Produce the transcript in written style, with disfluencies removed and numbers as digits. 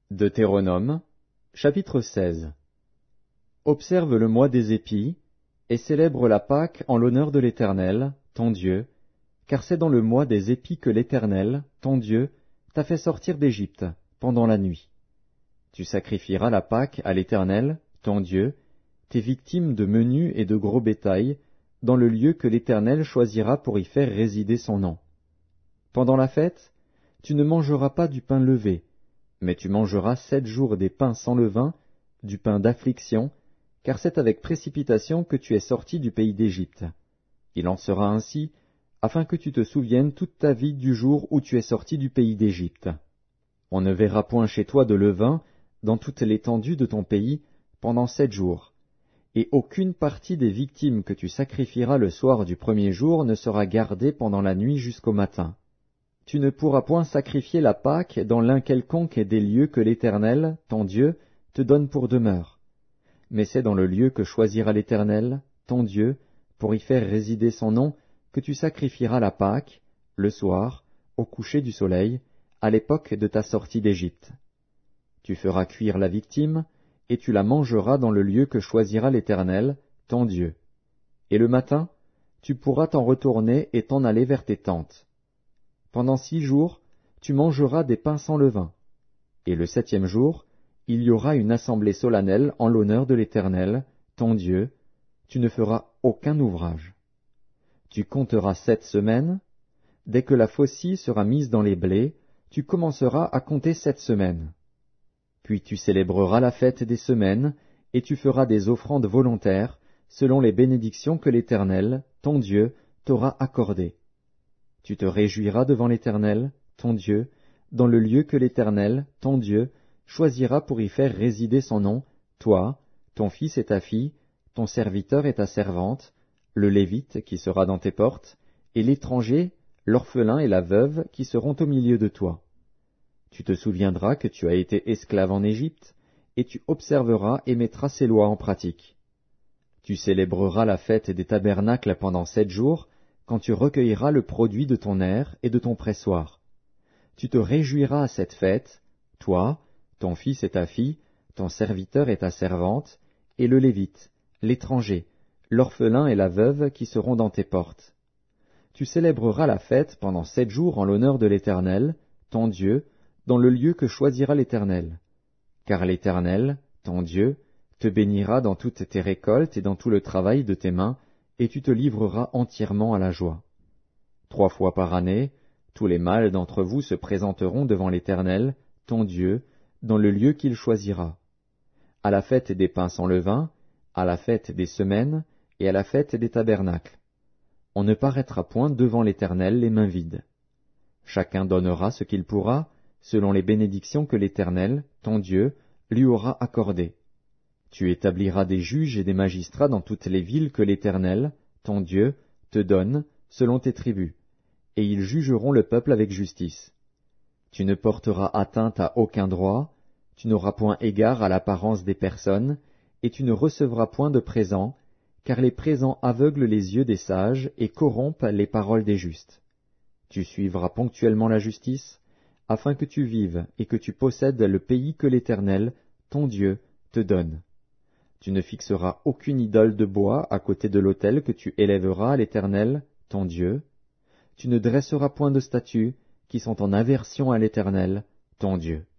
Deutéronome, chapitre 16. Observe le mois des épis, et célèbre la Pâque en l'honneur de l'Éternel, ton Dieu, car c'est dans le mois des épis que l'Éternel, ton Dieu, t'a fait sortir d'Égypte, pendant la nuit. Tu sacrifieras la Pâque à l'Éternel, ton Dieu, tes victimes de menu et de gros bétail, dans le lieu que l'Éternel choisira pour y faire résider son nom. Pendant la fête, tu ne mangeras pas du pain levé, mais tu mangeras 7 jours des pains sans levain, du pain d'affliction, car c'est avec précipitation que tu es sorti du pays d'Égypte. Il en sera ainsi, afin que tu te souviennes toute ta vie du jour où tu es sorti du pays d'Égypte. On ne verra point chez toi de levain dans toute l'étendue de ton pays pendant 7 jours, et aucune partie des victimes que tu sacrifieras le soir du premier jour ne sera gardée pendant la nuit jusqu'au matin. Tu ne pourras point sacrifier la Pâque dans l'un quelconque des lieux que l'Éternel, ton Dieu, te donne pour demeure. Mais c'est dans le lieu que choisira l'Éternel, ton Dieu, pour y faire résider son nom, que tu sacrifieras la Pâque, le soir, au coucher du soleil, à l'époque de ta sortie d'Égypte. Tu feras cuire la victime, et tu la mangeras dans le lieu que choisira l'Éternel, ton Dieu. Et le matin, tu pourras t'en retourner et t'en aller vers tes tentes. Pendant 6 jours, tu mangeras des pains sans levain. Et le 7e jour, il y aura une assemblée solennelle en l'honneur de l'Éternel, ton Dieu. Tu ne feras aucun ouvrage. Tu compteras 7 semaines. Dès que la faucille sera mise dans les blés, tu commenceras à compter 7 semaines. Puis tu célébreras la fête des semaines, et tu feras des offrandes volontaires, selon les bénédictions que l'Éternel, ton Dieu, t'aura accordées. Tu te réjouiras devant l'Éternel, ton Dieu, dans le lieu que l'Éternel, ton Dieu, choisira pour y faire résider son nom, toi, ton fils et ta fille, ton serviteur et ta servante, le Lévite qui sera dans tes portes, et l'étranger, l'orphelin et la veuve qui seront au milieu de toi. Tu te souviendras que tu as été esclave en Égypte, et tu observeras et mettras ces lois en pratique. Tu célébreras la fête des tabernacles pendant 7 jours, quand tu recueilleras le produit de ton aire et de ton pressoir. Tu te réjouiras à cette fête, toi, ton fils et ta fille, ton serviteur et ta servante, et le Lévite, l'étranger, l'orphelin et la veuve qui seront dans tes portes. Tu célébreras la fête pendant 7 jours en l'honneur de l'Éternel, ton Dieu, dans le lieu que choisira l'Éternel. Car l'Éternel, ton Dieu, te bénira dans toutes tes récoltes et dans tout le travail de tes mains, et tu te livreras entièrement à la joie. 3 fois par année, tous les mâles d'entre vous se présenteront devant l'Éternel, ton Dieu, dans le lieu qu'il choisira. À la fête des pains sans levain, à la fête des semaines, et à la fête des tabernacles. On ne paraîtra point devant l'Éternel les mains vides. Chacun donnera ce qu'il pourra, selon les bénédictions que l'Éternel, ton Dieu, lui aura accordées. Tu établiras des juges et des magistrats dans toutes les villes que l'Éternel, ton Dieu, te donne, selon tes tribus, et ils jugeront le peuple avec justice. Tu ne porteras atteinte à aucun droit, tu n'auras point égard à l'apparence des personnes, et tu ne recevras point de présents, car les présents aveuglent les yeux des sages et corrompent les paroles des justes. Tu suivras ponctuellement la justice, afin que tu vives et que tu possèdes le pays que l'Éternel, ton Dieu, te donne. Tu ne fixeras aucune idole de bois à côté de l'autel que tu élèveras à l'Éternel, ton Dieu. Tu ne dresseras point de statues qui sont en aversion à l'Éternel, ton Dieu.